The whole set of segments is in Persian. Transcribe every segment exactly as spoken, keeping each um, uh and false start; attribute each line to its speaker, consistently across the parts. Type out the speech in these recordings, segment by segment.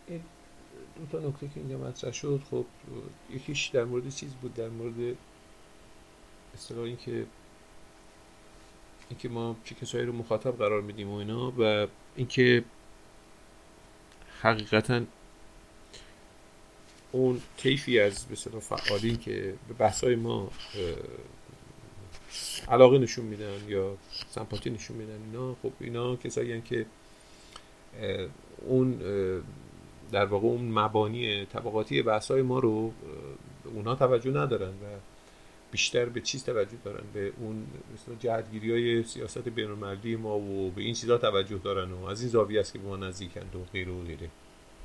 Speaker 1: این دو تا نکته که اینجا مطرح شد، خب یکیش در مورد چیز بود، در مورد اصطلاح این که اینکه ما چه کسایی رو مخاطب قرار میدیم و اینا، و اینکه حقیقتا اون طیفی از به اصطلاح فعالین که به بحث‌های ما علاقه نشون میدن یا سمپاتی نشون میدن، اینا خب اینا کسایی هستن که اون در واقع اون مبانی طبقاتی بحث‌های ما رو اونها توجه ندارن و بیشتر به چیز توجه دارن، به اون مثلا جهتگیری‌های سیاست بین‌المللی ما و به این چیزا توجه دارن و از این زاویه است که به ما نزدیکند و غیره و غیره.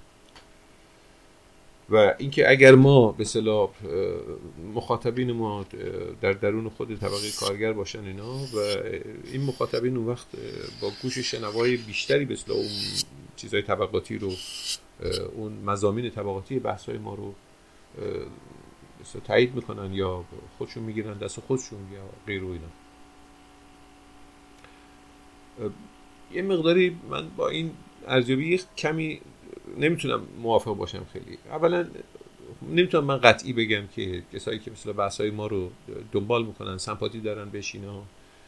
Speaker 1: و اینکه اگر ما به اصطلاح مخاطبین ما در درون خود طبقه کارگر باشن اینا، و این مخاطبین اون وقت با گوش شنوای بیشتری به اصطلاح اون چیزای طبقاتی رو، اون مضامین طبقاتی بحث‌های ما رو مثلا تایید میکنن یا خودشون میگیرن دست خودشون یا غیر و اینا. یه مقداری من با این ارزیابی کمی نمیتونم موافق باشم. خیلی اولا نمیتونم من قطعی بگم که کسایی که مثلا بحث‌های ما رو دنبال میکنن، سمپاتی دارن بهش، اینا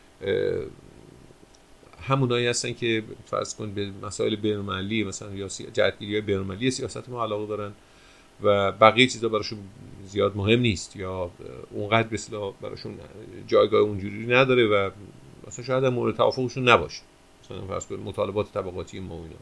Speaker 1: همونایی هستن که فرض کن به مسائل بین‌المللی مثلا یا جهتگیری‌های بین‌المللی سیاست ما علاقه دارن و بقیه چیزا براشون زیاد مهم نیست یا اونقدر به اصطلاح براشون جایگاه اونجوری نداره و مثلا شاید هم مورد توافقشون نباشه، مثلا فرض کن مطالبات طبقاتی ما و اینا.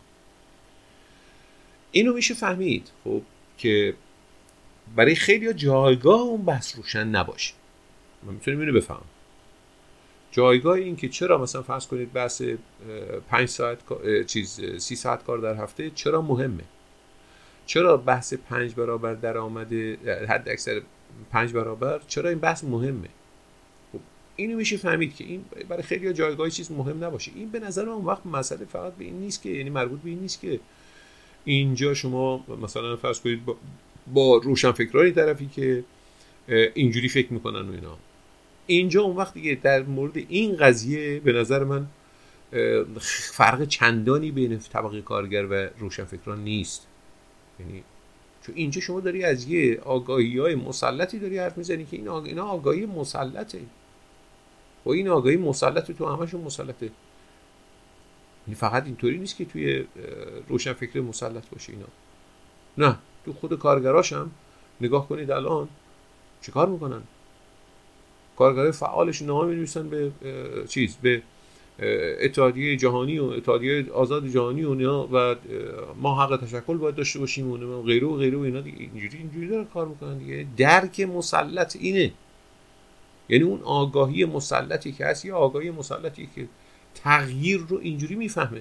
Speaker 1: اینو میشه فهمید خب که برای خیلی‌ها جایگاه اون بحث روشن نباشه. ما میتونیم اینو بفهمیم. جایگاه این که چرا مثلا فرض کنید بحث پنج ساعت چیز سی ساعت کار در هفته چرا مهمه، چرا بحث پنج برابر درآمد حد اکثر پنج برابر، چرا این بحث مهمه. خب اینو میشه فهمید که این برای خیلی‌ها جایگاه چیز مهم نباشه. این به نظر من اون وقت مسئله فقط به این نیست که، یعنی مربوط به این نیست که اینجا شما مثلا فرض کنید با, با روشنفکرانی طرفی که اینجوری فکر میکنن و اینا، اینجا اون وقت دیگه در مورد این قضیه به نظر من فرق چندانی بین طبقه کارگر و روشنفکران نیست. یعنی چون اینجا شما داری از یه آگاهی‌های مسلطی داری حرف میزنی که این آگ... اینا آگاهی مسلطه و این آگاهی مسلطه تو همشون مسلطه. یعنی فقط اینطوری نیست که توی روشنفکر مسلط باشه اینا، نه، تو خود کارگراش هم نگاه کنید الان چه کار میکنن. کارگرای فعالش نامه می‌نویسن به چیز، به اتحادیه جهانی و اتحادیه آزاد جهانی و اینا و ما حق تشکل باید داشته باشیم و غیره و غیره و اینا دیگه. اینجوری اینجوری دارن کار میکنن دیگه. درک مسلط اینه، یعنی اون آگاهی مسلطی که هست، یا آگاهی مسلطی که تغییر رو اینجوری میفهمه،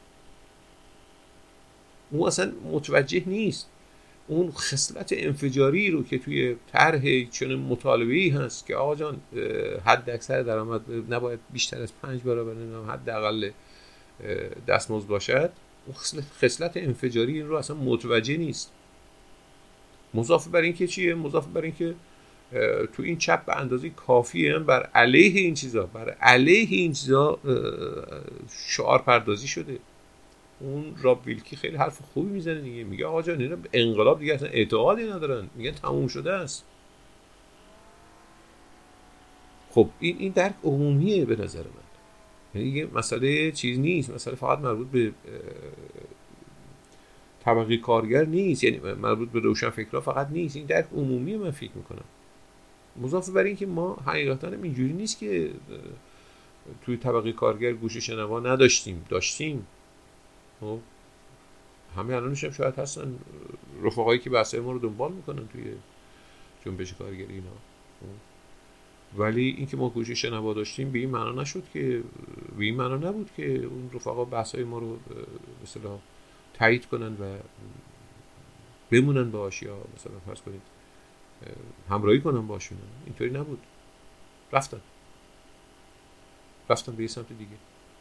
Speaker 1: اون اصلا متوجه نیست اون خصلت انفجاری رو که توی طرح چنین مطالبه‌ای هست که آقا جان حد اکثر درآمد نباید بیشتر از پنج برابر نمیدونم حداقل دستمزد باشد، اون خصلت انفجاری این رو اصلا متوجه نیست. مضاف بر این که چیه؟ مضاف بر این که تو این چپ به اندازه کافی هم بر علیه این چیزا بر علیه این چیزا شعار پردازی شده. اون راب ویلکی خیلی حرف خوبی میزنه دیگه، میگه آقا جان اینا انقلاب دیگه اصلا اعتقادی ندارن، میگه تموم شده است. خب این این درک عمومیه به نظر من، یعنی دیگه مسئله چیز نیست، مسئله فقط مربوط به طبقه کارگر نیست، یعنی مربوط به روشنفکرها فقط نیست، این درک عمومیه من فکر میکنم. مضاف بر این که ما حقیقتا اینجوری نیست که توی طبقه کارگر گوش شنوا نداشتیم، داشتیم. خب همه الانش هم شاید هستن رفقایی که بحثای ما رو دنبال میکنن توی جنبش کارگری اینا، ولی اینکه ما گوش شنوا داشتیم به این معنا نشد که به این معنا نبود که اون رفقا بحثای ما رو به اصطلاح تایید کنن و بمونن باهاش یا مثلا فرض کنید همراهی کنن باهاش. اینطوری نبود، رفتن رفتن به یه سمت دیگه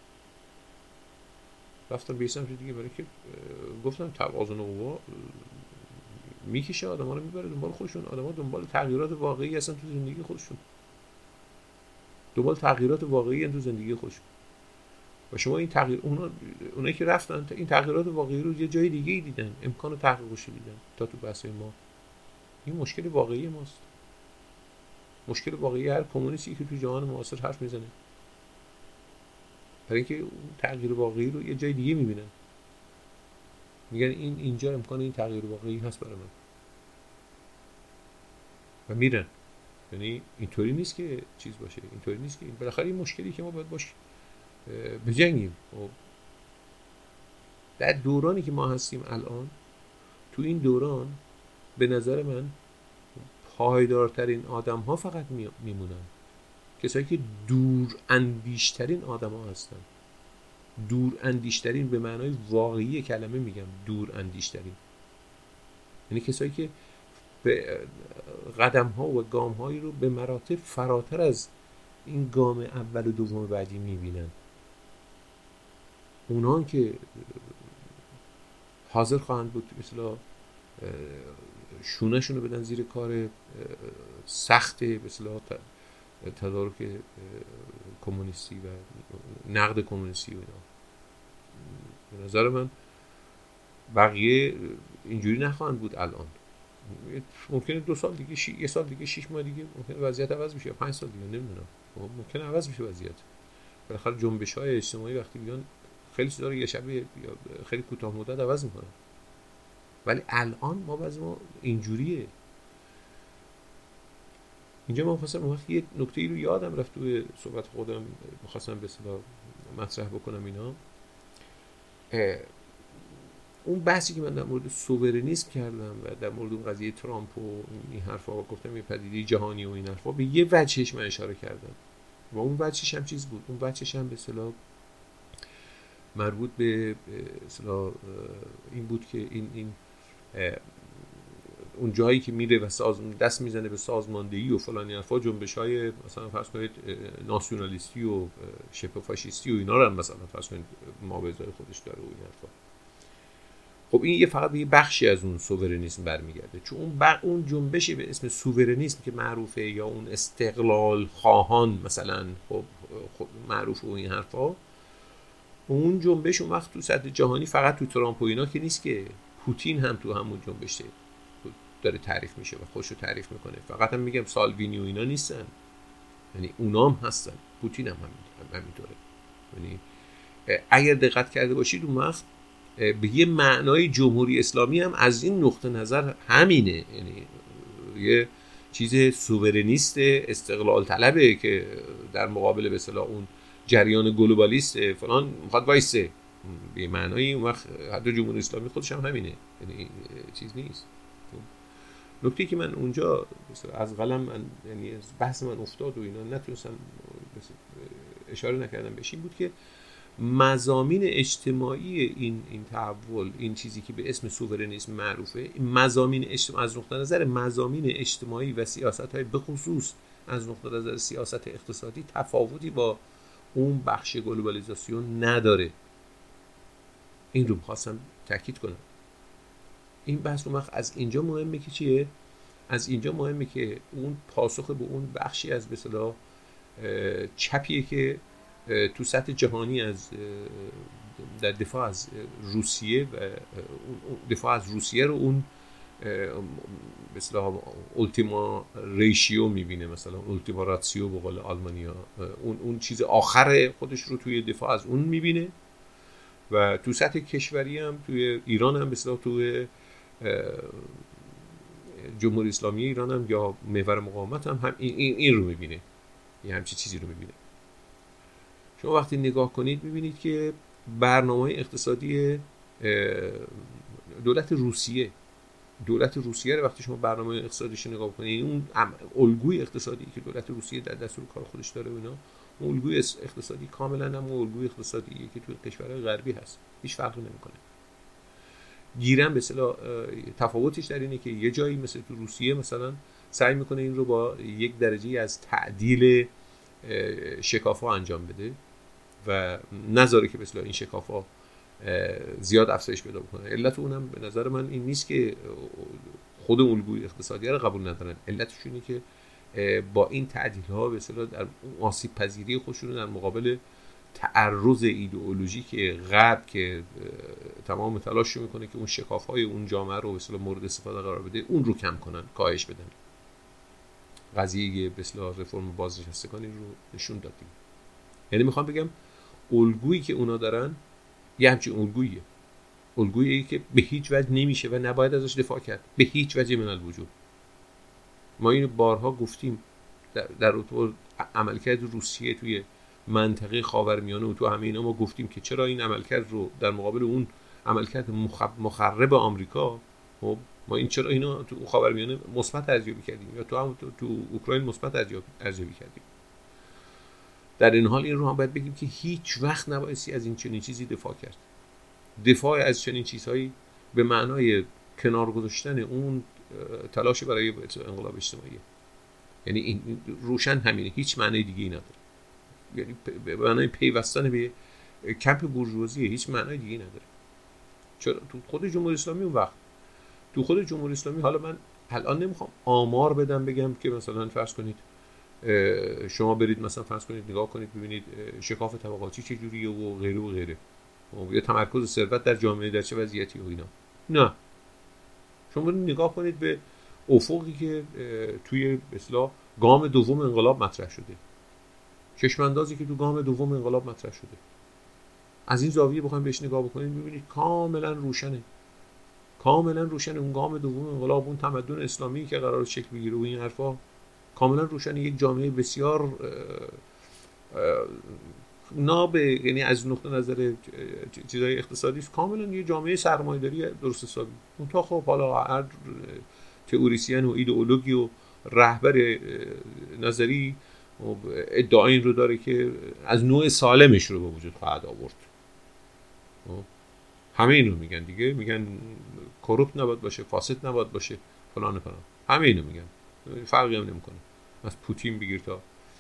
Speaker 1: رفتن به یه سمت دیگه برای که گفتم توازن قوا میکشه آدم ها رو میبره دنبال خودشون. آدم ها دنبال تغییرات واقعی هستن تو زندگی خودشون، دنبال تغییرات واقعی هستن تو زندگی خودشون. و شما این تغییر اونا اونایی که رفتن این تغییرات واقعی رو یه جای دیگه ای دیدن، امکان تحقیقش دیدن تا تو بحث ما. این مشکل واقعی ماست، مشکل واقعی هر کمونیستی که تو جهان معاصر حرف میزنه، برای اینکه اون تغییر واقعی رو یه جای دیگه میبینن، میگن این اینجا امکان این تغییر واقعی هست برای من و میرن. یعنی اینطوری نیست که چیز باشه، اینطوری نیست که این بالاخره این مشکلی که ما باید باش بجنگیم. و در دورانی که ما هستیم الان، تو این دوران به نظر من پایدارترین آدم ها فقط میمونن کسایی که دور اندیشترین آدم ها هستن. دور اندیشترین به معنای واقعی کلمه میگم، دور اندیشترین یعنی کسایی که به قدم ها و گام هایی رو به مراتب فراتر از این گام اول و دوم بعدی میبینن. اونها که حاضر خواهند بود مثلا شونه شونه بدن زیر کار سخت مثلا تدارک کمونیستی و نقد کمونیستی و اینا. به نظر من بقیه اینجوری نخواهند بود الان. ممکنه دو سال دیگه شی... یه سال دیگه شش ماه دیگه ممکنه وضعیت عوض بشه، یا پنج سال دیگه نمیدونم، ممکنه عوض بشه وضعیت. بالاخره جنبش‌های اجتماعی وقتی بیان خیلی چیزا رو یه شب یا خیلی کوتاه مدت عوض میکنن، ولی الان ما وضع ما اینجوریه. اینجا من خواستم اون وقت یه نکته‌ای رو یادم رفت توی صحبت خودم می‌خواستم به اصطلاح مطرح بکنم اینا. اون بحثی که من در مورد سوورنیسم کردم و در مورد اون قضیه ترامپ و این حرفا گفتم، یه پدیده جهانی و این حرفا، به یه وجهش من اشاره کردم و اون وجهش هم چیز بود، اون وجهش هم به اصطلاح مربوط به اصطلاح این بود که این این اون جایی که میره و سازمان دست میزنه به سازماندهی و فلان حرفا، جنبش‌های مثلا فرض کنید ناسیونالیستی و شبه فاشیستی و اینا رو هم مثلا فرض کنید ما به ازای خودش داره و این حرفا. خب این یه فقط به یه بخشی از اون سوورنیسم برمیگرده، چون اون بق... اون جنبشی به اسم سوورنیسم که معروفه، یا اون استقلال خواهان مثلا، خب خب معروفه و این حرفا، اون جنبش اون وقت تو سطح جهانی فقط تو ترامپ و اینا که نیست، که پوتین هم تو همون جنبش داره تعریف میشه و خودشو تعریف میکنه. فقط هم میگم سالوینی و اینا نیستن، یعنی اونام هستن، پوتین هم همینطوره. یعنی اگر دقت کرده باشید اون وقت به یه معنای جمهوری اسلامی هم از این نقطه نظر همینه، یعنی یه چیز سوورنیست استقلال طلبه که در مقابل به اصطلاح اون جریان گلوبالیست فلان میخواد وایسه. به معنای اون وقت حتی جمهوری اسلامی خودش هم همینه، یعنی چیز نیست. نکته که من اونجا از قلم من یعنی بحث من افتاد و اینا نتونستم اشاره نکردم بهش، این بود که مضامین اجتماعی این این تحول، این چیزی که به اسم سوورنیسم معروفه، مضامین اجتماعی از نقطه نظر مضامین اجتماعی و سیاست‌های به خصوص از نقطه نظر سیاست اقتصادی تفاوتی با اون بخش گلوبالیزاسیون نداره. این رو خواستم تاکید کنم. این بحث اون وقت از اینجا مهمه که چیه؟ از اینجا مهمه که اون پاسخ به اون بخشی از به اصطلاح چپیه که تو سطح جهانی از در دفاع از روسیه و دفاع از روسیه رو اون به اصطلاح اولتیما ریشیو میبینه، مثلا اولتیما راتسیو به قول آلمانیا، اون اون چیز آخر خودش رو توی دفاع از اون میبینه. و تو سطح کشوری هم توی ایران هم به اصطلاح توی جمهوری اسلامی ایران هم یا محور مقاومت هم, هم این, این, این رو میبینه، یه همچین چیزی رو میبینه. شما وقتی نگاه کنید میبینید که برنامه اقتصادی دولت روسیه دولت روسیه رو وقتی شما برنامه اقتصادیش نگاه کنید، اون الگوی اقتصادی که دولت روسیه در دستور کار خودش داره و اینا، اون الگوی اقتصادی کاملا هم اون الگوی اقتصادیه که توی کشورهای غربی هست، هیچ فرقی نمیکنه. گیرن به اصطلاح تفاوتش در اینه که یه جایی مثل تو روسیه مثلا سعی میکنه این رو با یک درجه از تعدیل شکاف‌ها انجام بده و نذاره که به اصطلاح این شکاف‌ها زیاد افزایش پیدا بکنه. علت اونم به نظر من این نیست که خود الگوی اقتصادی رو قبول ندارن، علتش اینه که با این تعدیل‌ها به اصطلاح در آسیب پذیری خودشون در مقابل تعرض ایدئولوژیک غرب که تمام تلاش میکنه که اون شکاف‌های اون جامعه رو به اصطلاح مورد استفاده قرار بده، اون رو کم کنن، کاهش بدن. قضیه به اصطلاح رفرم بازنشستگانی رو نشون دادیم. یعنی میخوام بگم الگویی که اونا دارن یه همچین الگوییه، الگویی که به هیچ وجه نمیشه و نباید ازش دفاع کرد، به هیچ وجه من الوجود. ما اینو بارها گفتیم در در تو عملکرد روسیه توی منطقه خاورمیانه و تو همه اینا ما گفتیم که چرا این عملکرد رو در مقابل اون عملکرد مخرب آمریکا، خب ما این چرا اینا تو خاورمیانه مثبت ارزیابی کردیم یا تو هم تو, تو اوکراین مثبت ارزیابی کردیم. در این حال این رو هم باید بگیم که هیچ وقت نبایستی از این چنین چیزی دفاع کرد. دفاع از چنین چیزهایی به معنای کنار گذاشتن اون تلاش برای انقلاب اجتماعی. یعنی این روشن همینه، هیچ معنی دیگه ای نداره. یعنی به معنای پیوستن به کمپ بورژوازی، هیچ معنی دیگه ای نداره. چرا تو خود جمهوری اسلامی اون وقت تو خود جمهوری اسلامی، حالا من الان نمیخوام آمار بدم بگم که مثلا فرض کنید شما برید مثلا فرض کنید نگاه کنید ببینید شکاف طبقاتی چه جوریه و غیره و غیره، یا تمرکز ثروت در جامعه در چه وضعیتی و اینا. نه، شما برید نگاه کنید به افقی که توی اصطلاح گام دوم انقلاب مطرح شده، چشم اندازی که تو گام دوم انقلاب مطرح شده. از این زاویه بخواید بهش نگاه بکنید ببینید کاملا روشنه، کاملا روشنه. اون گام دوم انقلاب، اون تمدن اسلامی که قرار شکل بگیره و این حرفا کاملا روشنه. یک جامعه بسیار ناب، یعنی از نقطه نظر چیزای اقتصادی کاملا یه جامعه سرمایه‌داری درست حسابی. اون تا خب حالا هر تئوریسین و ایدئولوژی و رهبر نظری ادعای این رو داره که از نوع سالمش رو به وجود خواهد آورد. همه این رو میگن دیگه، میگن کروپت نباید باشه، فاسد نباید باشه، فلان فلان، همه اینو میگن، فرقی هم نمیکنه. از پوتین بگیر تا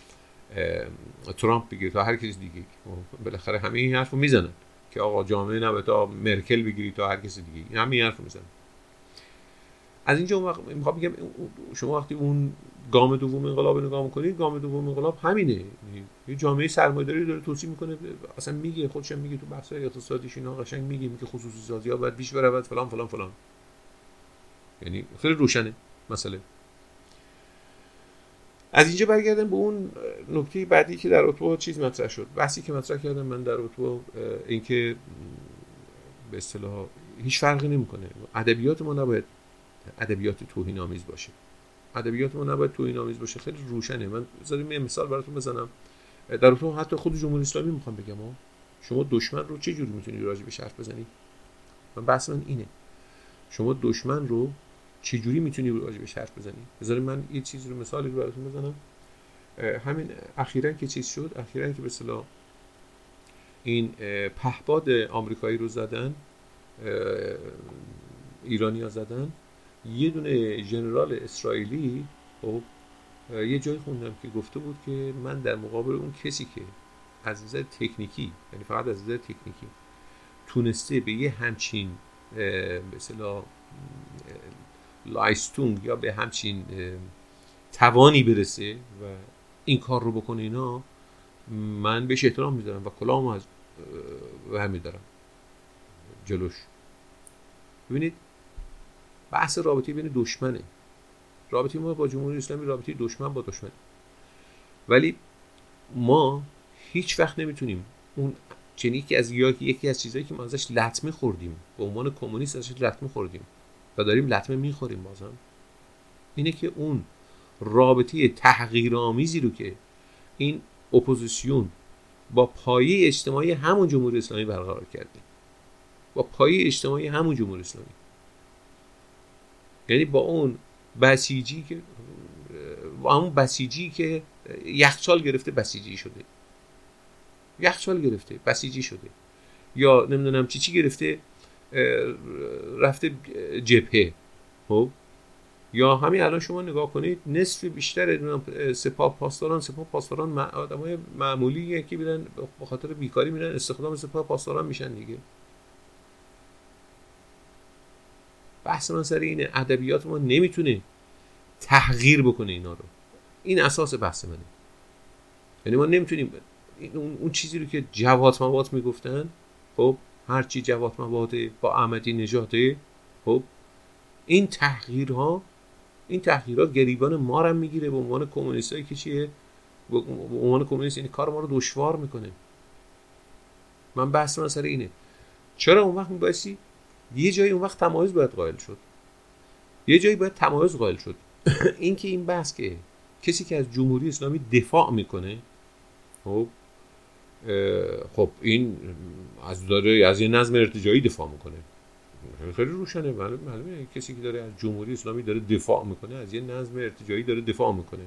Speaker 1: ترامپ بگیر تا هر کس دیگه، بالاخره همه این حرفو میزنن که آقا جامعه نباید، تا مرکل بگیری تا هر کس دیگه، همه این حرفو میزنن. از اینجا اون وقت میخوام بگم شما وقتی اون گام دوم انقلاب نگاه میکنید، گام دوم انقلاب همینه، یه جامعه سرمایه‌داری داره توصیف میکنه، اصلا میگه خودش میگه تو بحث‌های اقتصادیش اینا قشنگ میگه میگه خصوصی سازی‌ها باید پیش بره فلان فلان فلان. یعنی خیلی روشنه مسئله. از اینجا برگردم به اون نکته بعدی که در اتو چیز مطرح شد، بحثی که مطرح کردم من در اتو، اینکه به اصطلاح هیچ فرقی نمیکنه، ادبیات ما نباید ادبیات توهین‌آمیز باشه، ادبیات ما نباید توهین‌آمیز باشه. خیلی روشنه. من بذارید یه مثال براتون بزنم. در اتو حتی خود جمهوری اسلامی میخوام بگم ها، شما دشمن رو چه جوری میتونید راجع بهش حرف بزنی؟ من بحث من اینه، شما دشمن رو چه جوری میتونی راجع بهش حرف بزنی؟ بذارید من یه چیزی رو مثالی رو براتون بزنم. همین اخیراً که چیز شد، اخیراً که به اصطلاح این پهپاد آمریکایی رو زدن، ایرانی‌ها زدن، یه دونه ژنرال اسرائیلی خب یه جایی خوندم که گفته بود که من در مقابل اون کسی که از نظر تکنیکی، یعنی فقط از نظر تکنیکی تونسته به یه همچین به اصطلاح لایستونگ یا به همچین توانی برسه و این کار رو بکنه، اینا من بهش احترام میذارم و کلامو از ور میدارم جلوش. ببینید بحث رابطه بین دشمنه، رابطه ما با جمهوری اسلامی رابطه دشمن با دشمن، ولی ما هیچ وقت نمیتونیم اون چنین که از یکی از چیزایی که ما ازش لطمه خوردیم به عنوان کمونیست ازش لطمه خوردیم و داریم لطمه میخوریم بازم، اینه که اون رابطه تحقیرآمیزی رو که این اپوزیسیون با پایه اجتماعی همون جمهوری اسلامی برقرار کرده، با پایه اجتماعی همون جمهوری اسلامی، یعنی با اون بسیجی که با اون بسیجی که یخچال گرفته بسیجی شده، یخچال گرفته بسیجی شده، یا نمیدونم چی چی گرفته رفته جبهه. خب یا همین الان شما نگاه کنید نصف بیشتر سپاه پاسداران سپاه پاسداران آدمای معمولیه که میرن به خاطر بیکاری میرن استخدام سپاه پاسداران میشن دیگه. بحث من سر اینه، ادبیات ما نمیتونه تحقیر بکنه اینا رو، این اساس بحث منه. یعنی ما نمیتونیم اون اون چیزی رو که جواد مواد میگفتن، خب هر چی جواد مواد با احمدی نژاده، خب این تحقیرها این تحقیرات گریبان ما رو میگیره به عنوان کمونیستایی که چیه، به عنوان کمونیست این کار ما رو دشوار میکنه. من بحث من سر اینه، چرا اون وقت میبایستی یه جایی اون وقت تمایز باید قائل شد، یه جایی باید تمایز قائل شد. این که این بحث که کسی که از جمهوری اسلامی دفاع میکنه، خب خب این از داره از یه نظم ارتجاعی دفاع میکنه، خیلی روشنه، معلومه معلومه کسی که داره از جمهوری اسلامی داره دفاع میکنه از یه نظم ارتجاعی داره دفاع میکنه.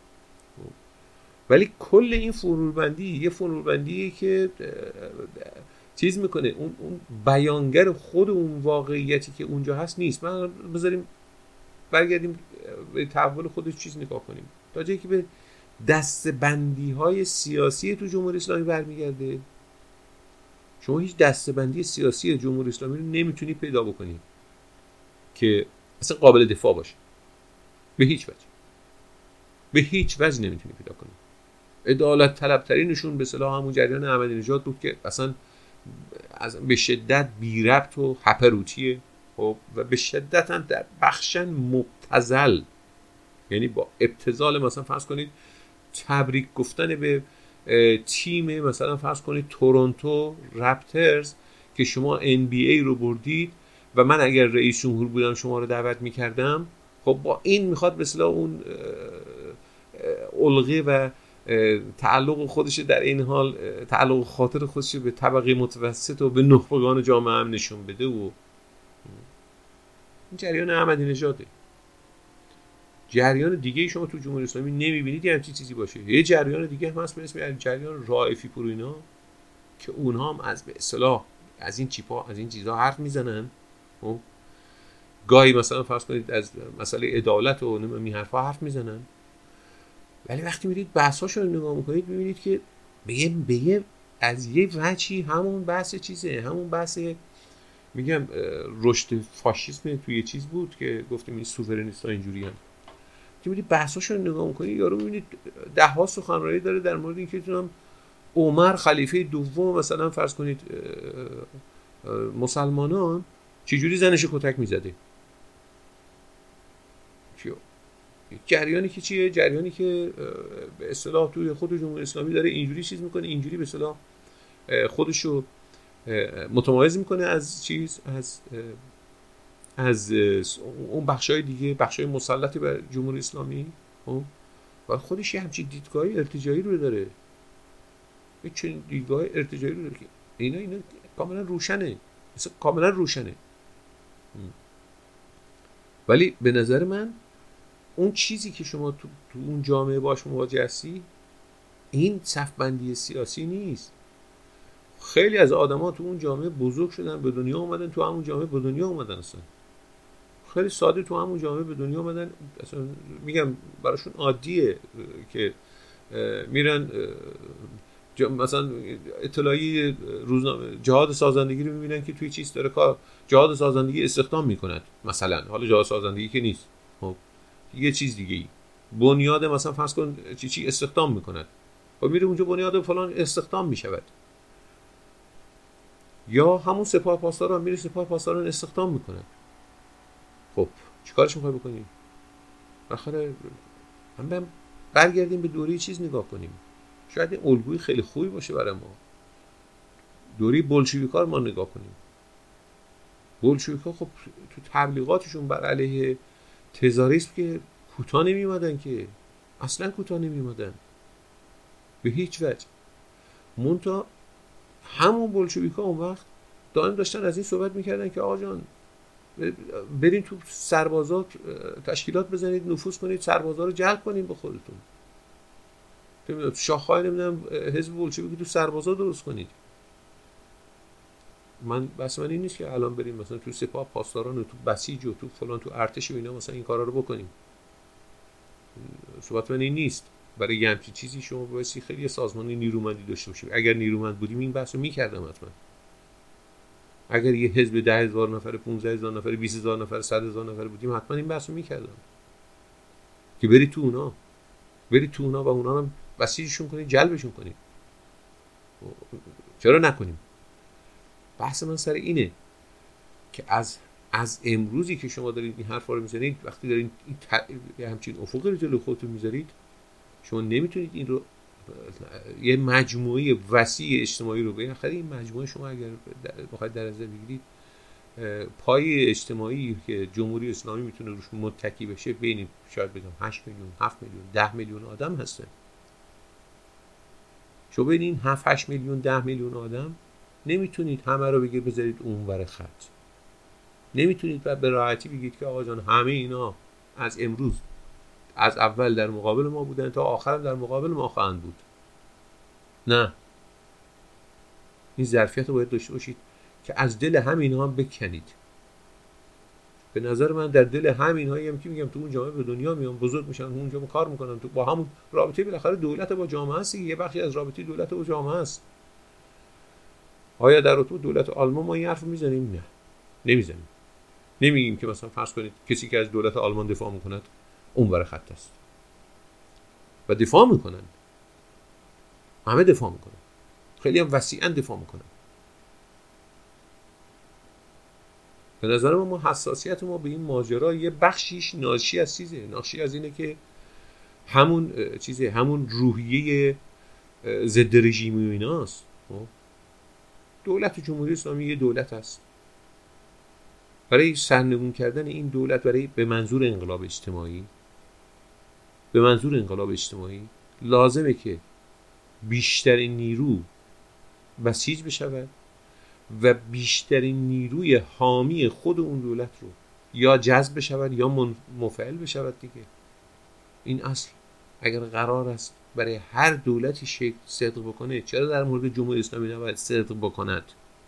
Speaker 1: ولی کل این فروبندی یه فروبندیه که چیز میکنه، اون اون بیانگر خود اون واقعیتی که اونجا هست نیست. من بذاریم برگردیم به تحول خودش چیز نگاه کنیم، تا جایی که به دسته‌بندی های سیاسی تو جمهوری اسلامی برمیگرده. شما هیچ دسته‌بندی سیاسی جمهوری اسلامی رو نمیتونی پیدا بکنی که اصلا قابل دفاع باشه، به هیچ وجه، به هیچ وجه نمیتونی پیدا کنی. عدالت طلبترینشون به اصطلاح همون جریان احمدی نژاد بود که اصلا از به شدت بی ربط و هپروتیه، خب و به شدت هم در بخشن مبتذل، یعنی با ابتذال مثلا فرض کنید تبریک گفتن به تیم مثلا فرض کنید تورنتو رپترز که شما ان بی ای رو بردید و من اگر رئیس جمهور بودم شما رو دعوت میکردم، خب با این میخواد به اصطلاح اون الغه و تعلق خودش در این حال تعلق خاطر خودش به طبقه متوسط و به نخبگان جامعه هم نشون بده. و این جریان احمدی نژاده. جریان دیگه شما تو جمهوری اسلامی نمیبینید یه همچین چیزی باشه. یه جریان دیگه هم هست به اسم جریان رائفی پور اینا که اونها هم از به اصطلاح از این چیپا از این چیزا حرف میزنن، خب گاهی مثلا فرض کنید از مسئله عدالت و این حرفا حرف میزنن، ولی وقتی میرید بحثاشو رو نگاه میکنید میبینید که به یه به یه از یه وجهی همون بحث چیزه، همون بحث میگم رشد فاشیسم توی چیز بود که گفتیم این سوورنیست‌ها اینجوری هم. که میرید بحثاشو رو نگاه میکنید یارو میبینید ده ها سخنرانی داره در مورد اینکه چون عمر خلیفه دوم مثلا فرض کنید مسلمانان چجوری زنش کتک میزده. چیو جریانی که چیه؟ جریانی که به اصطلاح توی خود جمهوری اسلامی داره اینجوری چیز میکنه، اینجوری به اصطلاح خودشو متمایز میکنه از چیز از از اون بخشای دیگه، بخشای مسلطی بر جمهوری اسلامی، و خودش یه همچین دیدگاه ارتجاعی رو داره، یه چنین دیدگاه ارتجاعی رو داره که اینا اینا کاملا روشنه، مثلا کاملا روشنه. ولی به نظر من اون چیزی که شما تو, تو اون جامعه باش مواجه هستی این صفبندی سیاسی نیست. خیلی از آدم‌ها تو اون جامعه بزرگ شدن، به دنیا اومدن، تو همون جامعه به دنیا اومدن، اصلا خیلی ساده تو همون جامعه به دنیا اومدن، اصلا میگم براشون عادیه که میرن مثلا اطلاعی روزنامه جهاد سازندگی رو میبینن که توی چیز داره کار جهاد سازندگی استخدام میکنن، مثلا حالا جهاد سازندگی که نیست، خب یه چیز دیگه ای بنیاد مثلا فرض کن چی چی استخدام میکنن، خب میره اونجا بنیاد فلان استخدام میشود. یا همون سپاه پاسداران میره سپاه پاسداران استخدام میکنن. خب چیکارش میخوای بکنیم؟ آخره هم برگردیم به دوره چیز نگاه کنیم، شاید این الگوی خیلی خوبی باشه برای ما. دوره بولشویک‌ها ما نگاه کنیم. بولشویک‌ها خب تو تبلیغاتشون بر علیه تزاریسم که کوتاه نمی‌اومدن، که اصلا کوتاه نمی‌اومدن به هیچ وجه. منتها همون بولشویک‌ها اون وقت دائم داشتن از این صحبت می‌کردن که آقا جان برین تو سربازا تشکیلات بزنید، نفوذ کنید، سربازا رو جلب کنید به خودتون. نمیدونم شاخه‌ای نمیدونم حزب بولشویکی تو سربازا درست کنید. من بس من این نیست که الان بریم مثلا تو سپاه پاسداران و تو بسیج و تو فلان تو ارتش و اینا مثلا این کارا رو بکنیم. صحبت من این نیست. برای یه همچین چیزی شما بایستی خیلی سازمانی نیرومندی داشته باشیم. اگر نیرومند بودیم این بحثو می‌کردم حتما. اگر یه حزب ده هزار نفر، پانزده هزار نفر، بیست هزار نفر، صد هزار نفر بودیم حتما این بحثو می‌کردم. که بری تو اونا، بری تو اونا و اونا رو بسیجشون کنید، جلبشون کنید. چرا نکنیم؟ بحث من سر اینه که از از امروزی که شما دارید این حرفا رو میزنید، وقتی دارید این ت... همچین افقی رو جلوی خودتون میذارید، شما نمیتونید این رو یه مجموعه وسیع اجتماعی رو ببینید. خیلی این مجموعه شما اگر بخواید در نظر بگیرید، پای اجتماعی که جمهوری اسلامی میتونه روش متکی بشه بین شاید بگم هشت میلیون، هفت میلیون، ده میلیون آدم هستن. شما بین این هفت هشت میلیون، ده میلیون آدم نمیتونید همه رو بگید بذارید اونور خط. نمیتونید به راحتی بگید که آقا جان همه اینا از امروز از اول در مقابل ما بودن تا آخرم در مقابل ما خواهند بود. نه، این ظرفیت رو باید داشته باشید که از دل همینها هم بکنید. به نظر من در دل همینهایی هم که میگم تو اون جامعه به دنیا میان، بزرگ میشن، اونجا کار میکنن، تو با همون رابطه بالاخره دولت با جامعه است، یه بخشی از رابطه دولت با جامعه است. آیا در رابطه دولت آلمان ما این حرفو میزنیم؟ نه، نمیزنیم. نمیگیم که مثلا فرض کنید کسی که از دولت آلمان دفاع میکند اونور خط است. و دفاع میکنن، همه دفاع میکنن، خیلی هم وسیعا دفاع میکنن. به نظر ما حساسیت ما به این ماجرا یه بخشیش ناشی از چیزه، ناشی از اینه که همون چیزه، همون روحیه ضد رژیمی و ایناست. دولت جمهوری اسلامی یه دولت است. برای سرنگون کردن این دولت، برای به منظور انقلاب اجتماعی به منظور انقلاب اجتماعی لازمه که بیشترین نیرو بسیج بشود و بیشترین نیروی حامی خود اون دولت رو یا جذب بشود یا منفعل بشود دیگه. این اصل اگر قرار است برای هر دولتی شکل صدق بکنه، چرا در مورد جمهوری اسلامی نباید صدق بکند؟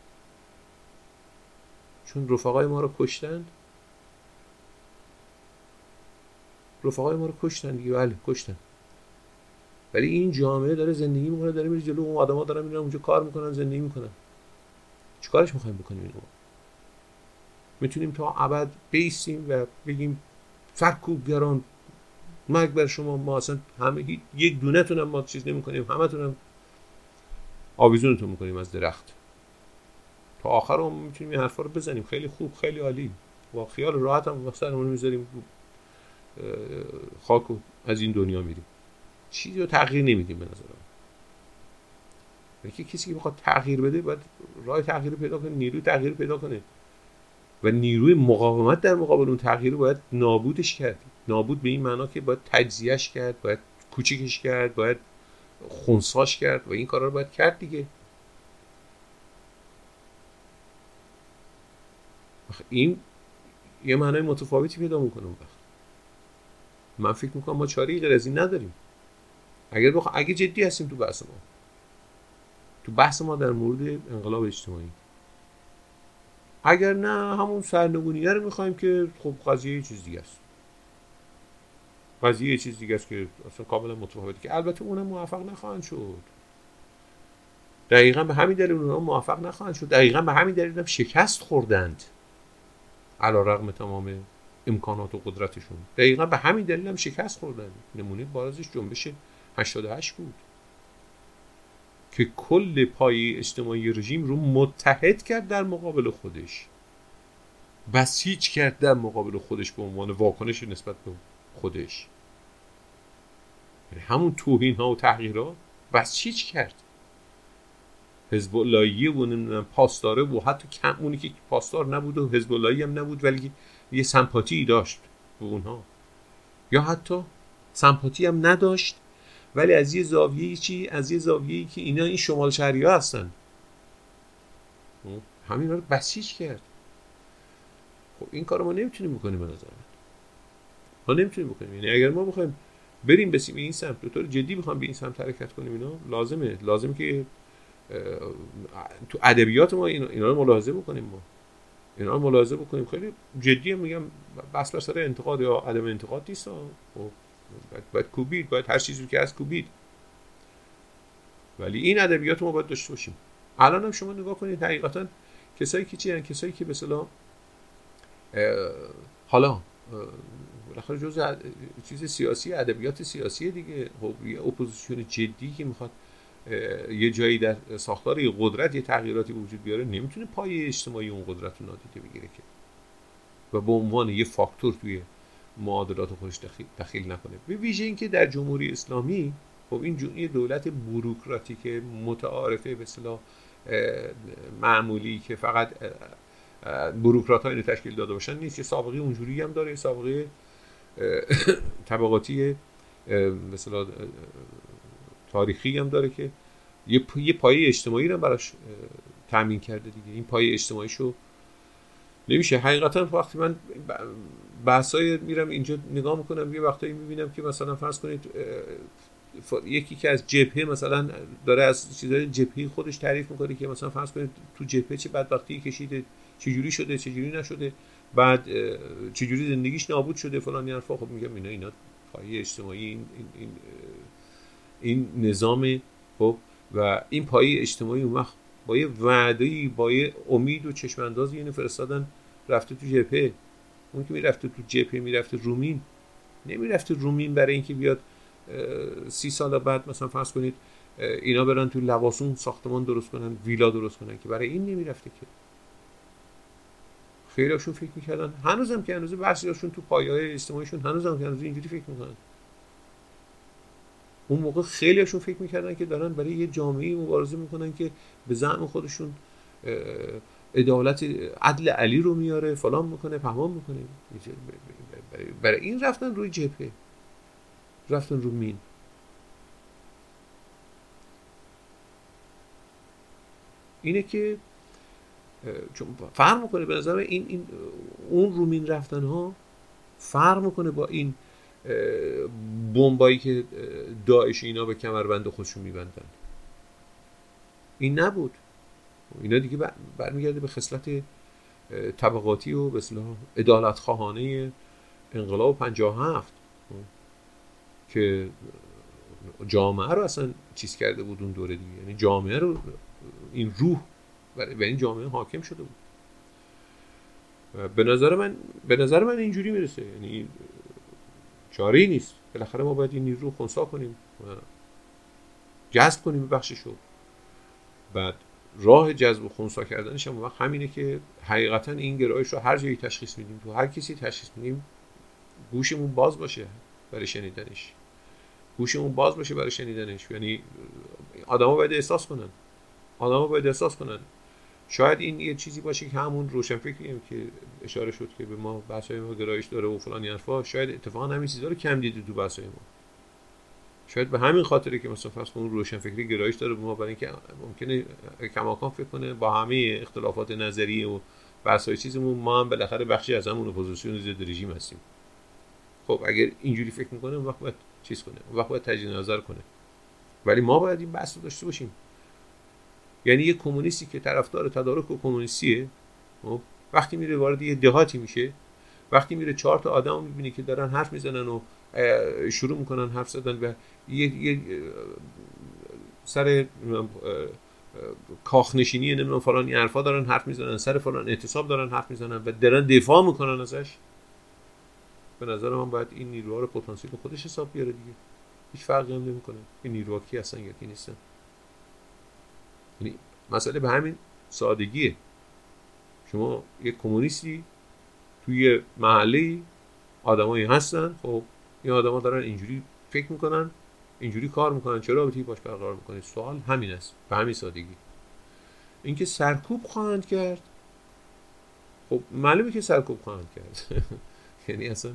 Speaker 1: چون رفقای ما رو کشتند. رفقای ما رو کشتن دیگه، بله کشتن. ولی این جامعه داره زندگی میکنه، داره میره جلو، اون آدما دارن میرن اونجا کار میکنن، زندگی میکنن. چیکارش میخوایم بکنیم اینو؟ میتونیم تا ابد بیستیم و بگیم سرکوبگران مرگ بر شما، ما اصلا همه یک دونه‌تون هم ما چیز نمی‌کنیم، همه‌تون هم آویزونتون می‌کنیم از درخت. تا آخر هم میتونیم این حرفا رو بزنیم. خیلی خوب، خیلی عالی. با خیال راحت هم مثلا میذاریم خاک از این دنیا میریم. چیزی رو تغییر نمیدیم به نظر من. یعنی کسی که بخواد تغییر بده باید راه تغییر پیدا کنه، نیروی تغییر پیدا کنه و نیروی مقاومت در مقابل اون تغییر رو باید نابودش کرد. نابود به این معنا که باید تجزیهش کرد، باید کوچیکش کرد، باید خنثیش کرد و این کارا رو باید کرد دیگه. این یه معنای متفاوتی پیدا میکنه. وقت من فکر میکنم ما چاره‌ای غیر از این نداریم. اگر بخوا اگه جدی هستیم تو بحث ما تو بحث ما در مورد انقلاب اجتماعی، اگر نه همون سرنگونیه رو میخوایم که خب قضیه یه چیز دیگه است. قضیه یه چیز دیگه است که اصلا کاملا متفاوته، که البته اونم موفق نخواهند شد. دقیقاً به همین دلیل اونها موفق نخواهند شد. دقیقاً به همین دلیل هم شکست خوردند علیرغم تمام امکانات و قدرتشون. دقیقاً به همین دلیل هم شکست خوردند. نمونه بارزش جنبش هشتاد و هشت بود که کل پایه اجتماعی رژیم رو متحد کرد در مقابل خودش، بسیج کرد در مقابل خودش به عنوان واکنش نسبت به خودش. همون توهین ها و تحقیرات بسیج کرد. حزب اللهی و نمیدونم پاسداره و حتی کم اونی که پاسدار نبود و حزب اللهی هم نبود ولی یه سمپاتی داشت به اونها، یا حتی سمپاتی هم نداشت ولی از یه زاویه‌ای چی از یه زاویه‌ای که اینا این شمال شهری‌ها هستن، همین رو بسیج کرد. خب این کارو ما نمیتونیم بکنیم به نظر من. ما نمیتونیم بکنیم. یعنی اگر ما بخوایم بریم بسیم این سمت، به طور جدی بخوام به این سمت حرکت کنیم، اینا لازمه لازمه که تو ادبیات ما اینا, اینا رو ملاحظه بکنیم. ما اینا رو ملاحظه بکنیم. خیلی جدی میگم، بس بر سر انتقاد یا عدم انتقاد نیست. خب باید, باید کوبید، باید هر چیزی که هست کوبید، ولی این ادبیات ما باید داشته باشیم. الان هم شما نگاه کنید حقیقتا کسایی که چی هستن، کسایی که به اصطلاح حالا بالاخره جزء چیز سیاسی، ادبیات سیاسی دیگه، خب یه اپوزیسیون جدی که میخواد یه جایی در ساختار یه قدرت یه تغییراتی وجود بیاره، نمیتونه پایه اجتماعی اون قدرت رو نادیده بگیره که و به عنوان یه فاکتور توی معادلات خودش دخیل نکنه. به ویژه اینکه در جمهوری اسلامی خب این یه دولت بوروکراتیک متعارفه به اصطلاح معمولی که فقط بوروکرات‌ها اینو تشکیل داده باشن نیست، یه سابقه اونجوری هم داره، یه سابقه طبقاتی مثلا تاریخی هم داره که یه پایه اجتماعی رو براش تامین کرده دیگه. این پایه اجتماعیشو نمیشه حقیقتا. وقتی من بحثای میرم اینجا نگاه میکنم یه وقتایی میبینم که مثلا فرض کنید یکی که از جبهه مثلا داره از چیزای جبهه خودش تعریف میکنه که مثلا فرض کنید تو جبهه چه بدبختی کشیده، چجوری شده چجوری نشده، بعد چجوری زندگیش نابود شده فلان حرفا. خب میگم اینا اینا پایه اجتماعی این این این, این نظام خب و این پایه اجتماعی اون وقت با یه وعده‌ای با یه امید و چشم اندازی اینو فرستادن رفته تو جبهه. اون که میرفته تو جبهه میرفته رومین، نمیرفته رومین برای اینکه بیاد سی سال بعد مثلا فرض کنید اینا برن تو لواسون ساختمان درست کنن، ویلا درست کنن، که برای این نمیرفته که. خیلی‌هاشون فکر میکردن هنوزم که هنوز بعضی‌هاشون تو پایه‌های اجتماعیشون هنوزم که هنوز اینجوری فکر میکنن. اون موقع خیلی‌هاشون فکر میکردن که دارن برای یه جامعه مبارزه میکنن که به زعم خودشون عدالت عدل علی رو میاره فلان میکنه پهمان میکنه. برای این رفتن روی جبهه، رفتن رو مین. اینه که چون فرق میکنه به نظر این این اون رو مین رفتن ها فرق میکنه با این بمبایی که داعش اینا به کمربند خودشون میبندن. این نبود. اینا دیگه برمیگرده به خصلت طبقاتی و به اصطلاح عدالت خواهانه انقلاب پنجاه و هفت که جامعه رو اصلا چیز کرده بود اون دوره دیگه. یعنی جامعه رو این روح برای این جامعه حاکم شده بود. به نظر من به نظر من اینجوری میرسه. یعنی چاره‌ای نیست، بالاخره ما باید این نیرو خنثی کنیم و جذب کنیم به بخششو. بعد راه جذب و خنثی کردنش هم وقت همینه که حقیقتا این گرایش رو هر جایی تشخیص میدیم، تو هر کسی تشخیص میدیم، گوشمون باز باشه برای شنیدنش. گوشمون باز باشه برای شنیدنش. یعنی آدما باید احساس کنن. آدما باید احساس کنن. شاید این یه چیزی باشه که همون روشنفکریم که اشاره شد که به ما بحث‌های ما گرایش داره و فلان حرفا، شاید اتفاقا همین چیزا رو کم دیده تو بحث‌های ما. شاید به همین خاطره که مثلا فرض کنون روشنفکری گرایش داره به ما، برای اینکه ممکنه کماکان فکر کنه با همه اختلافات نظری و بحث‌های چیزمون ما هم بالاخره بخشی از همون اپوزیسیون ضد رژیم هستیم. خب اگر اینجوری فکر می‌کنه اون وقت باید چیز کنه، اون وقت باید تجدید نظر کنه. ولی ما باید این بحث رو داشته باشیم. یعنی یه کمونیستی که طرفدار تدارک و کمونیستیه، خب وقتی میره وارد یه دهاتی میشه، وقتی میره چهار تا آدم میبینه که دارن حرف میزنن و شروع میکنن حرف زدن و یه, یه سر کاخنشینی نمیدونم فلان این حرفا دارن حرف میزنن، سر فلان اعتصاب دارن حرف میزنن و دارن دفاع میکنن ازش، به نظر من باید این نیروها رو پتانسیل خودش حساب بیاره دیگه. هیچ فرقی هم نمیکنه این نیروها کی هستن یا کی نیستن. یعنی مسئله به همین سادگیه. شما یک کمونیستی توی محله آدمایی هستن، خب این آدما دارن اینجوری فکر میکنن، اینجوری کار میکنن، چرا رابطه‌ای باش برقرار میکنید؟ سوال همین است، به همین سادگی. اینکه سرکوب خواهند کرد، خب معلومه که سرکوب خواهند کرد. یعنی اصلا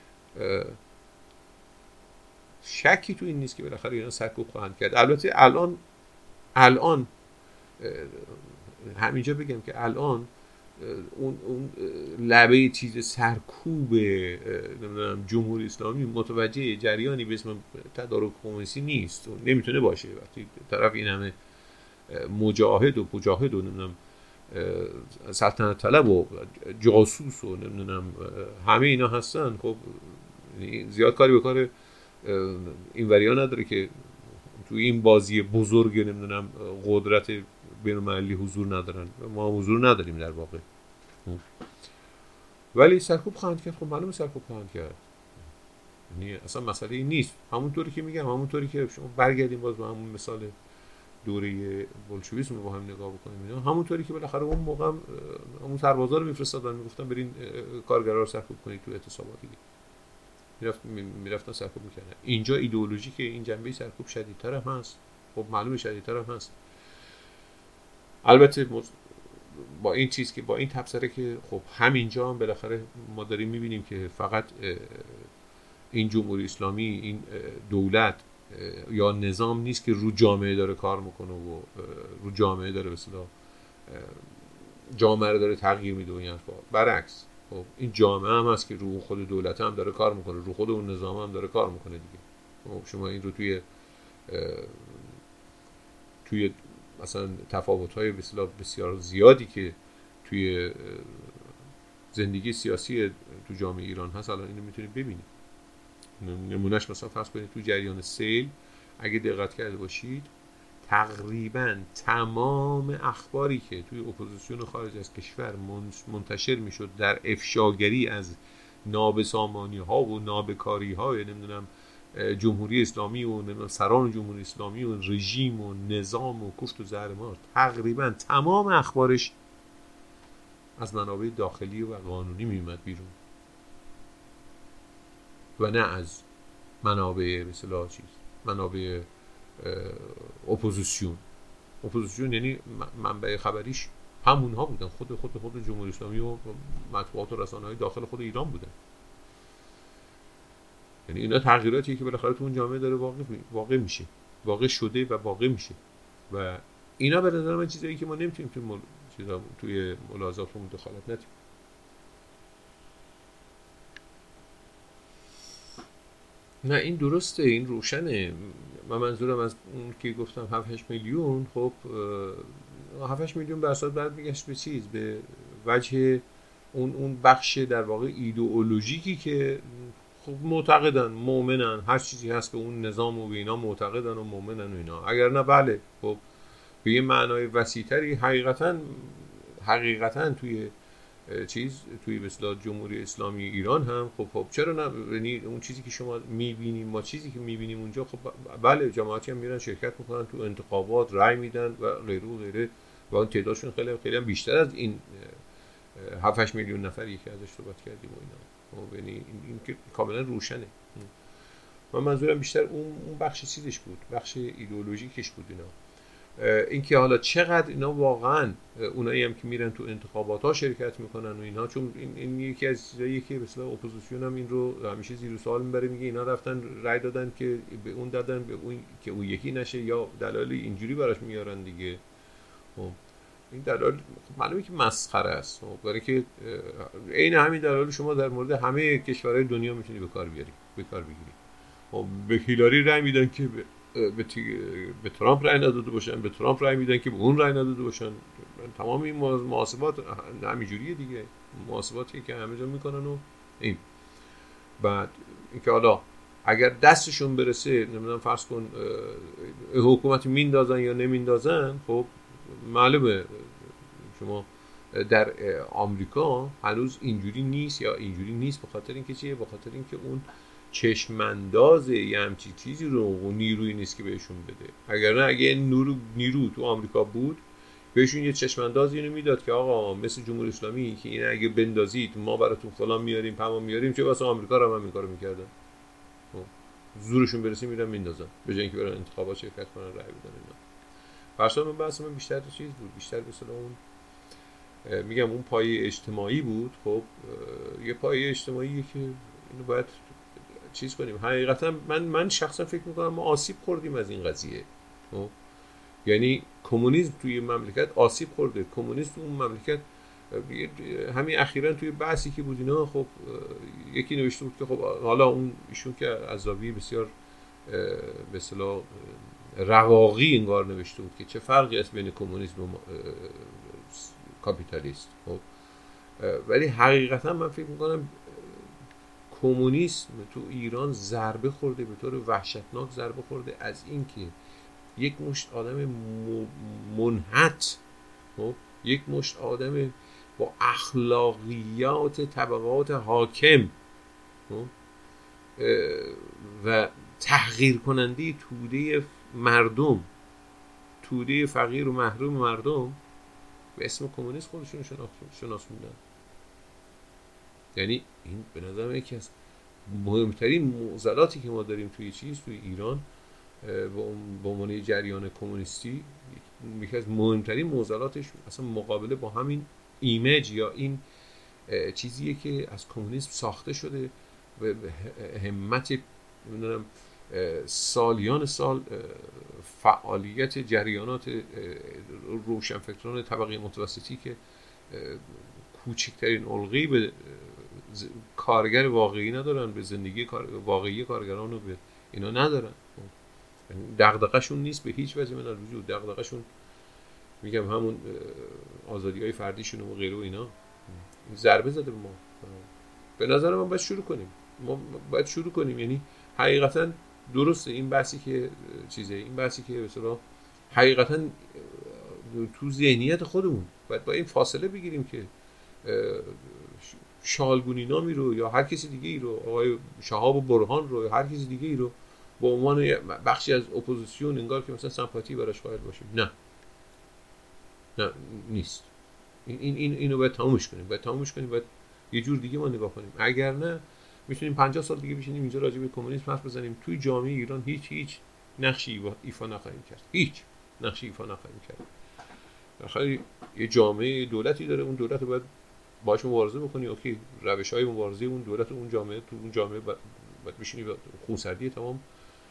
Speaker 1: شکی تو این نیست که بالاخره اینا سرکوب خواهند کرد. البته الان الان همینجا بگم که الان اون اون لبه چیز سرکوب نمیدونم جمهوری اسلامی متوجه جریانی به اسم تدارک کمونیستی نیست و نمیتونه باشه. وقتی طرف این همه مجاهد و مجاهد و نمیدونم سلطنت طلب و جاسوس و نمیدونم همه اینا هستن، خب زیاد کاری به کار این وریا نداره که تو این بازی بزرگ نمیدونم قدرت بین‌المللی حضور ندارن. ما حضور نداریم در واقع، ولی سرکوب خواهند کرد. خب معلومه سرکوب خواهند کرد. یعنی اصلا مسئله این نیست. همونطوری که میگم، همونطوری که شما برگردیم باز به همون مثال دوره بولشویسم رو با هم نگاه بکنیم اینا، همونطوری که بالاخره اون موقع همون سربازا رو میفرستادن میگفتن برین کارگرا رو سرکوب کنید تو اعتصابات دیگه، میرفت میرفتن سرکوب میکردن. اینجا ایدئولوژی که این جنبه سرکوب شدیدتر هم هست، خب معلومه شدیدتر هم هست. البته با این چیز که با این تبصره که خب همینجا هم بالاخره ما داریم میبینیم که فقط این جمهوری اسلامی، این دولت یا نظام نیست که رو جامعه داره کار میکنه و رو جامعه داره به اصطلاح جامعه رو داره تغییر میده و این حرفا. برعکس خب این جامعه هم هست که رو خود دولت هم داره کار میکنه، رو خود اون نظام هم داره کار میکنه دیگه. خب شما این رو توی توی مثلا تفاوت‌های به اصطلاح بسیار زیادی که توی زندگی سیاسی تو جامعه ایران هست الان اینو میتونید ببینید. نمونهش مثلا فرض کنید تو جریان سیل اگه دقت کرده باشید تقریبا تمام اخباری که توی اپوزیسیون خارج از کشور منتشر میشد در افشاگری از نابسامانی ها و نابکاری های نمیدونم جمهوری اسلامی و نمیدونم سران جمهوری اسلامی و رژیم و نظام و کوفت و زهرمار، تقریبا تمام اخبارش از منابع داخلی و قانونی میومد بیرون و نه از منابع به اصطلاح چیز منابع اپوزیسیون. اپوزیسیون یعنی منبع خبریش همونها بودن، خود خود خود جمهوری اسلامی و مطبوعات و رسانه‌های داخل خود ایران بودن. یعنی اینا تغییراتی که بالاخره تو اون جامعه داره واقع واقع میشه، واقع شده و واقع میشه و اینا به نظر من چیزایی که ما نمیتونیم توی مل... چیزا توی ملاحظاتمون دخالت ندیم. نه این درسته، این روشنه. من منظورم از اون که گفتم هفت هشت میلیون، خب هفت هشت میلیون به اساس بعد میگشت به چیز به وجه اون اون بخش در واقع ایدئولوژیکی که خب معتقدن، مؤمنن، هر چیزی هست که اون نظام و اینا معتقدن و مؤمنن و اینا. اگر نه بله خب به یه معنای وسیع‌تری حقیقتاً حقیقتاً توی چیز توی به اصطلاح جمهوری اسلامی ایران هم خب خب چرا نه، یعنی اون چیزی که شما می‌بینیم ما چیزی که می‌بینیم اونجا خب بله جماعتی هم میرن شرکت می‌کنن تو انتخابات، رای میدن و غیره و غیره و اون تعدادشون خیلی خیلی هم بیشتر از این هفت هشت میلیون نفری که ازش صحبت کردیم و اینا. خب یعنی این که کاملا روشنه. من منظورم بیشتر اون اون بخش چیزش بود، بخش ایدئولوژیکش بود اینا. این که حالا چقدر اینا واقعا اونایی هم که میرن تو انتخابات ها شرکت میکنن و اینا، چون این, این یکی از چیزایی که مثلا اپوزیسیون هم این رو همیشه زیر سوال میبره، میگه اینا رفتن رای دادن که به اون دادن به اون که اون یکی نشه یا دلایل اینجوری براش میارن دیگه. خب این دلایل معلومه که مسخره است، برای که عین همین دلایل شما در مورد همه کشورهای دنیا میتونی به کار بیاری، به کار بگیری. خب به هیلاری رای میدن که به به ترامپ رای نداده باشن، به ترامپ رای میدن که به اون رای نداده باشن. تمام این محاسبات همینجوریه دیگه، محاسباتی که همه جا میکنن و این. بعد اینکه حالا اگر دستشون برسه نمیدونم فرض کن حکومت میندازن یا نمیندازن، خب معلومه شما در آمریکا هنوز اینجوری نیست یا اینجوری نیست. به خاطر اینکه چیه؟ به خاطر اینکه اون چشمانداز یه همچین چیزی رو و نیرویی نیست که بهشون بده. اگر نه اگه نیرو نیرو تو آمریکا بود بهشون یه چشماندازی اینو میداد که آقا مثل جمهوری اسلامی که این اگه بندازید ما براتون فلان میاریم پما میاریم، چه واسه آمریکا رو هم این کارو میکردن. زورشون برسه میرن میندازن به جای اینکه برن انتخابات شرکت کنن رای بدن اینا. فرضاً اون بحث من بیشتر چیز بود، بیشتر به اصطلاح اون میگم اون پایه اجتماعی بود. خب یه پایه اجتماعی که اینو باید چیز کنیم. حقیقتا من من شخصا فکر میکنم ما آسیب خوردیم از این قضیه. خب یعنی کمونیسم توی مملکت آسیب خورده. کمونیسم توی اون مملکت همین اخیراً توی بحثی که بود اینا، خب یکی نوشته بود که خب حالا اون ایشون که از زاویه بسیار به اصطلاح رقاقی انگار نوشته بود که چه فرقی است بین کمونیسم و کاپیتالیست. خب ولی حقیقتا من فکر میکنم کمونیسم تو ایران ضربه خورده، به طور وحشتناک ضربه خورده از این که یک مشت آدم منحط، خب یک مشت آدم با اخلاقیات طبقات حاکم و تحقیر کننده توده مردم توده فقیر و محروم مردم به اسم کمونیست خودشون شناسوندن. یعنی این به نظر من یکی از مهمترین معضلاتی که ما داریم توی چیز توی ایران به عنوان جریان کمونیستی، یکی از مهمترین معضلاتش اصلا مقابله با همین ایمیج یا این چیزیه که از کمونیسم ساخته شده و همت نمیدونم سالیان سال فعالیت جریانات روشنفکران طبقه متوسطی که کوچکترین علقه‌ای به کارگر واقعی ندارن، به زندگی واقعی کارگران رو به اینا ندارن. دغدغه‌شون نیست به هیچ وجه من الوجود. دغدغه‌شون میگم همون آزادی‌های فردیشون و غیره و اینا ضربه زده به ما. به نظر من باید شروع کنیم. ما باید شروع کنیم. یعنی حقیقتا درسته این بحثی که چیزه، این بحثی که به اصطلاح حقیقتا تو ذهنیت خودمون باید با این فاصله بگیریم که شالگونی نامی رو یا هر کسی دیگه ای رو، آقای شهاب و برهان رو یا هر کسی دیگه ای رو به عنوان بخشی از اپوزیسیون انگار که مثلا سمپاتی براش قائل باشیم. نه نه نیست. این این این اینو باید تمومش کنیم. باید تمومش کنیم. باید یه جور دیگه ما نگاه کنیم. اگر نه میتونیم پنجاه سال دیگه بشینیم اینجا راجع به کمونیسم حرف بزنیم. توی جامعه ایران هیچ هیچ نقشی ایفا نخواهیم کرد. هیچ نقشی ایفا نخواهیم کرد. آخه یه جامعه دولتی داره، اون دولت رو باید باهاش مبارزه بکنی. اوکی، روش‌های مبارزه اون دولت و اون جامعه تو اون جامعه باید بشینی خونسردی تمام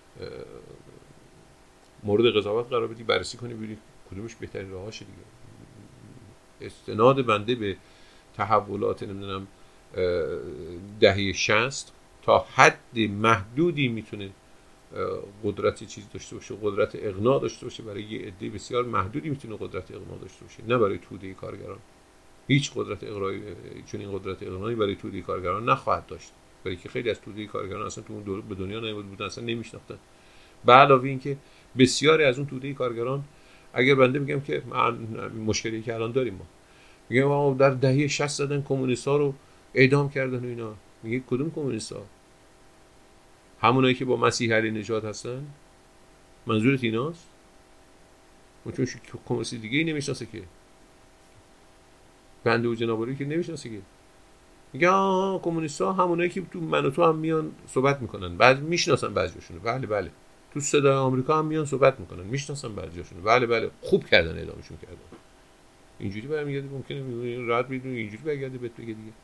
Speaker 1: مورد قضاوت قرار بدی، بررسی کنی ببینی کدومش بهترین راهاشه دیگه. استناد بنده به تحولات نمیدونم دهه شصت تا حد محدودی میتونه قدرت چیز داشته باشه، قدرت اقناع داشته باشه. برای یه عده بسیار محدودی میتونه قدرت اقناع داشته باشه، نه برای توده کارگران. هیچ قدرت اقناعی، چون این قدرت اقناعی برای توده کارگران نخواهد داشت، برای که خیلی از توده کارگران اصلا تو اون دوره به دنیا نیامده بودن، اصلا نمیشناختن. به علاوه این که بسیاری از اون توده کارگران، اگر بنده میگم که مشکلی که الان داریم ما، میگم ما در دهه شصت زدن کمونیست‌ها رو اعدام کردن و اینا. میگه کدوم کمونیست‌ها؟ همونایی که با مسیح علی نژاد هستن؟ منظورت ایناست؟ چون کمونیست دیگه ای نمیشناسه که، بنده و جنابالی که نمیشناسه که. میگه آها کمونیست‌ها همونایی که تو من و تو هم میان صحبت میکنن، بعد میشناسن بعضیاشونو. بله بله. تو صدای آمریکا هم میان صحبت میکنن، میشناسن بعضیاشونو. بله بله. خوب کردن اعدامشون کردن. اینجوری برمیگرده، ممکنه میبینی راحت میدونی اینجوری برگرده بهت بگه دیگه.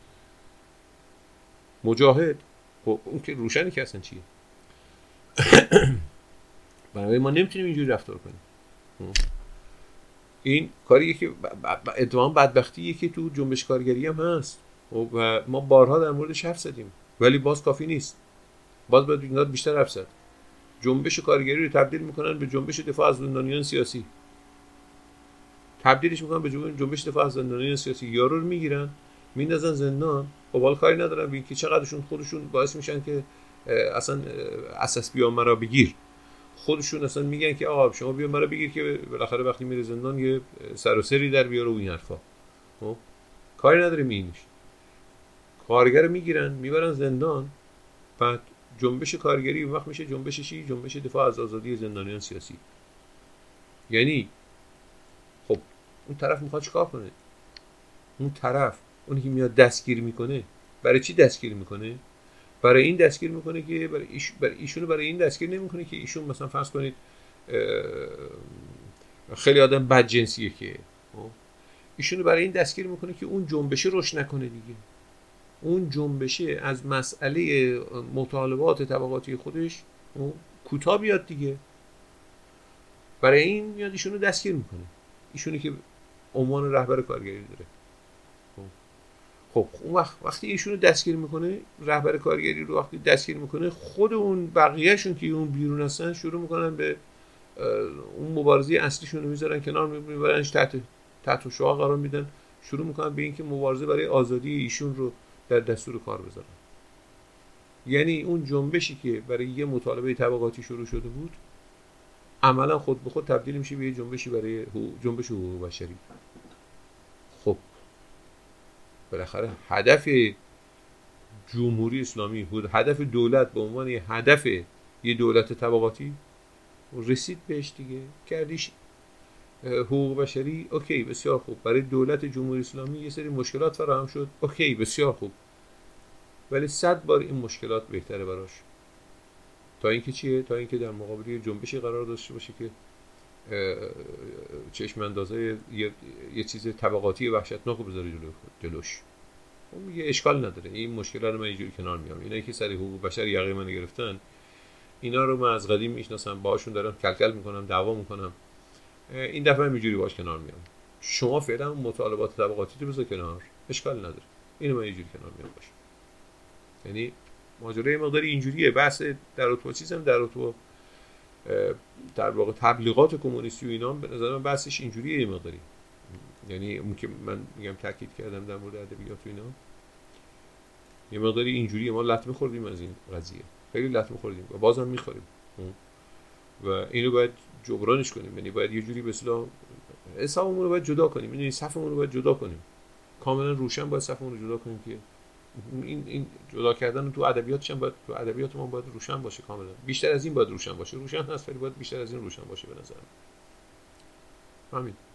Speaker 1: مجاهد خب اون که روشنی که اصلا چیه. برای ما نمیتونیم اینجوری رفتار کنیم. این کاریه که اتفاقا بدبختیه که تو جنبش کارگری هم هست و ما بارها در موردش حرف زدیم، ولی باز کافی نیست. باز باید اینقدر بیشتر حرف زد. جنبش کارگری رو تبدیل میکنن به جنبش دفاع از زندانیان سیاسی. تبدیلش میکنن به جنبش دفاع از زندانیان سیاسی. یارو رو میگیرن میندازن زندان، خب حال کاری ندارن ببین که چقدرشون خودشون باعث میشن که اصلا اساس بیا مرا بگیر. خودشون اصلا میگن که آقا شما بیا مرا بگیر که بالاخره وقتی میره زندان یه سر و سری در بیاره و این حرفا. خب کاری نداریم اینش. کارگر میگیرن میبرن زندان، بعد جنبش کارگری اون وقت میشه جنبش چی؟ جنبش دفاع از آزادی زندانیان سیاسی. یعنی خب اون طرف میخواد چیکار کنه؟ اون طرف اونی که میاد دستگیر میکنه برای چی دستگیر میکنه؟ برای این دستگیر میکنه که برای ایش برای ایشونو برای این دستگیر نمیکنه که ایشون مثلا فرض کنید خیلی آدم بدجنسیه که ایشونو برای این دستگیر میکنه که اون جنبشه روش نکنه دیگه. اون جنبشه از مسئله مطالبات طبقاتی خودش کوتاه بیاد دیگه. برای این میاد ایشونو دستگیر میکنه، ایشونی که عنوان رهبر کارگری داره. خب اون وقت وقتی ایشونو دستگیر میکنه، رهبر کارگری رو وقتی دستگیر میکنه، خود اون بقیه‌شون که اون بیرون هستن شروع میکنن به اون مبارزه اصلیشون رو میذارن کنار، میبرنش تحت تحت شعاع قرار میدن، شروع میکنن به اینکه مبارزه برای آزادی ایشون رو در دستور کار بذارن. یعنی اون جنبشی که برای یه مطالبه طبقاتی شروع شده بود عملا خود به خود تبدیل میشه به یه جنبشی برای جنبش حقوق بشری. خب بالاخره هدف جمهوری اسلامی، هدف دولت به عنوان یه هدف یه دولت طبقاتی رسید بهش دیگه، کردیش حقوق بشری اوکی بسیار خوب، برای دولت جمهوری اسلامی یه سری مشکلات فراهم شد اوکی بسیار خوب، ولی صد بار این مشکلات بهتره براش تا اینکه چیه، تا اینکه در مقابل جنبشی قرار داشته باشه که چشم اندازه یه, یه چیز طبقاتی وحشتناک رو بذاره جلو جلوش. اون میگه اشکال نداره، این مشکلات رو من اینجوری کنار میام. اینایی که سر حقوق بشر یقه من گرفتن، اینا رو من از قدیم میشناسم، باهاشون دارم کلکل میکنم، دعوا میکنم، این دفعه اینجوری باهاش کنار میام. شما فعلا مطالبات طبقاتی رو بذار کنار، اشکال نداره، اینو من اینجوری کنار میام باشه. یعنی ماجرای مقداری اینجوریه. بحث در رابطه با چیزم در رابطه با در واقع تبلیغات کمونیستی و اینا به نظر من بحثش اینجوریه یه مقداری. یعنی اون که من میگم تاکید کردم در مورد ادبیات و اینا، یه مقداری اینجوریه. ما لطمه خوردیم از این قضیه، خیلی لطمه خوردیم و بازم میخوریم و اینو باید جبرانش کنیم. یعنی باید یه جوری به اصطلاح حسابمون رو باید جدا کنیم، یعنی صفمون رو باید جدا کنیم، کاملا روشن باید صفمون رو جدا کنیم که این این جدا کردن تو ادبیاتش هم باید، تو ادبیات ما باید روشن باشه، کاملا بیشتر از این باید روشن باشه. روشن هست ولی باید بیشتر از این روشن باشه به نظر من. همین.